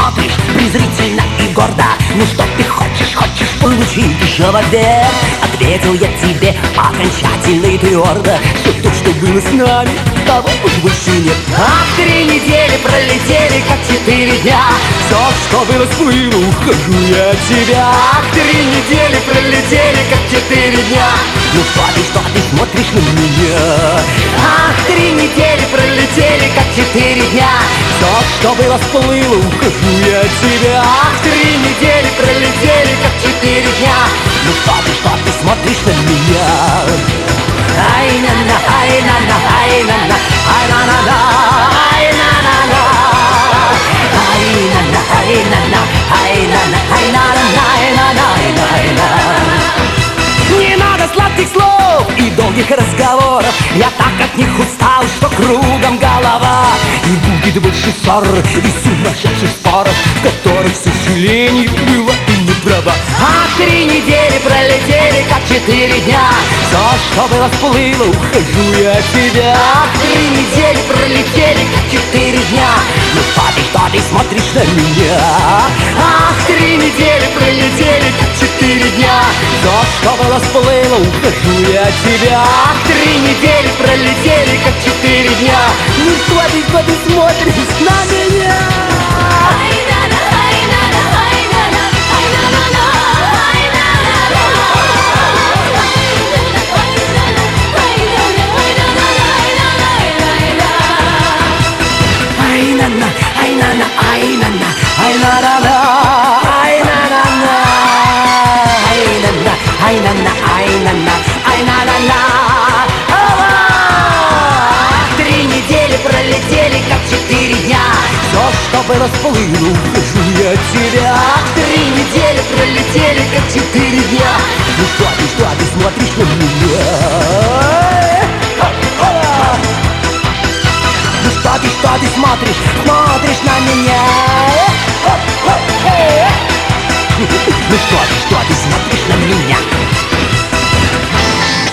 смотришь презрительно и гордо. Ну что ты хочешь получить еще в ответ? Ответил я тебе окончательно и твердо: все то, что было с нами, того уж больше нет. Ах, 3 недели пролетели, как 4 дня. Все, что было, сплыло, ухожу я от тебя. Ах, 3 недели пролетели, как 4 дня. Ну что ты смотришь на меня? Ах, 3 недели пролетели, как 4 дня. Все, что было, сплыло, ухожу я от тебя. Ах, 3 недели пролетели, как 4 дня. Ну что ты смотришь на меня? Ай-на-на, ай-на-на, ай-на-на, ай-на-на-на, ай-на-на-на, ай-на-на, ай-на-на, ай-на-на, ай-на-на, ай-на-на, ай-на-на. Не надо сладких слов и долгих разговоров. Я так от них устал, что кругом голова. И будет больше ссор и сумасшедших споров, в которых, к сожалению, было и не права. А 3 недели пролетели, как 4 дня. Все, что было, всплыло, ухожу я от тебя. 3 недели пролетели, как 4 дня. Ну что ты смотришь на меня? Ах, 3 недели пролетели, как 4 дня. Все, что было, всплыло, ухожу я от тебя. 3 недели пролетели, как 4 дня. Ну что ты смотришь на меня? Ай-на-на, ай-на-на, ай-на-на-на. 3 недели пролетели, как 4 дня. Все, что было, всплыло, ухожу я от тебя. 3 недели пролетели, как 4 дня. Ну что ты смотришь на меня? Ну что ты смотришь на меня? Ну что ты смотришь на меня?